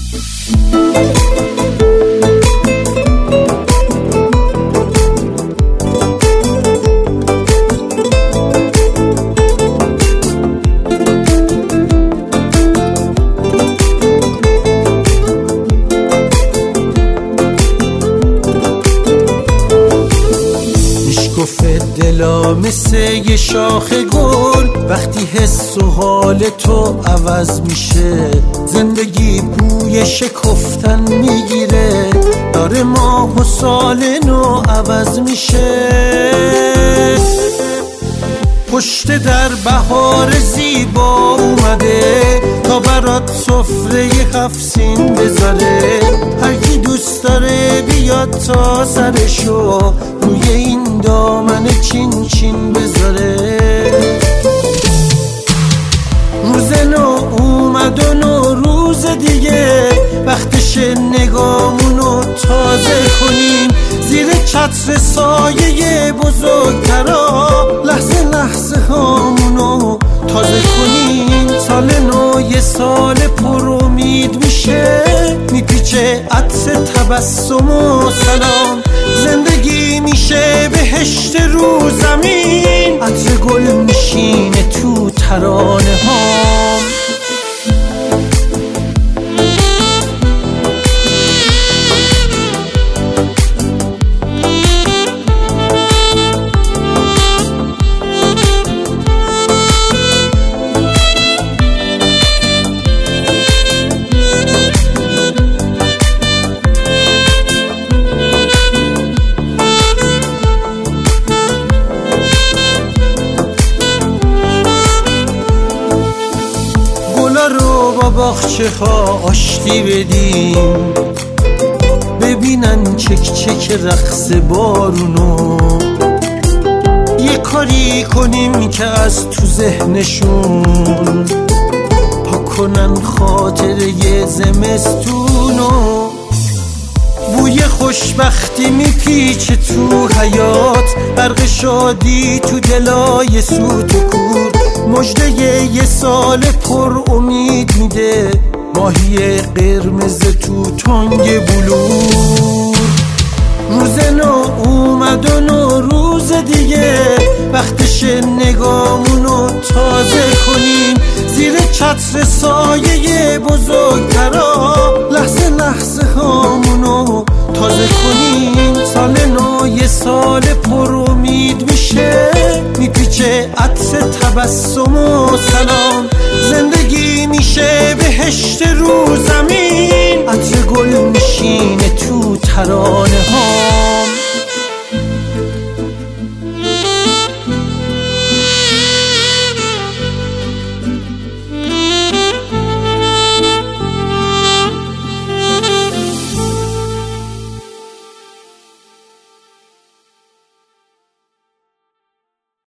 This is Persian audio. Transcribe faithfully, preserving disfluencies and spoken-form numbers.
دلا مثل یه شاخ گل وقتی حس و حال تو عوض میشه، زندگی بوی شکفتن میگیره، داره ماه و سال نو عوض میشه. پشت در بهار زیبا اومده تا برات سفره هفت سین بذاره، هر کی دوست داره بیاد تا سرشو روی این دامن چین چین بذاره. روز نو اومد و نو روز دیگه، وقتش نگامونو تازه کنیم، زیر چتر سایه بزرگترا لحظه لحظه هامونو تازه کنیم. سال نو یه سال پر امید میشه، میپیچه عطر تبسم و سلام، زندگی میشه بهشت رو زمین، عطر گل میشینه تو ترانه هام. رو با باغچه ها آشتی بدیم، ببینن چک چک رقص بارونو، یه کاری کنیم که از تو ذهنشون پاک کنن خاطره زمستونو. بوی خوشبختی میپیچه تو حیات، برق شادی تو دلای سوت و کور، مژده یه سال پر امید میده، ماهی قرمز تو تنگ بلور. روز نو اومد و نو روز دیگه، وقتش نگامونو تازه کنیم، زیر چتر سایه بزرگترا لحظه لحظه هامونو تازه کنیم. سال نو یه سال پر امید میشه، میپیچه عطر تبسم و سلام، زندگی میشه بهشت رو زمین، عطر گل میشینه تو ترانه ها.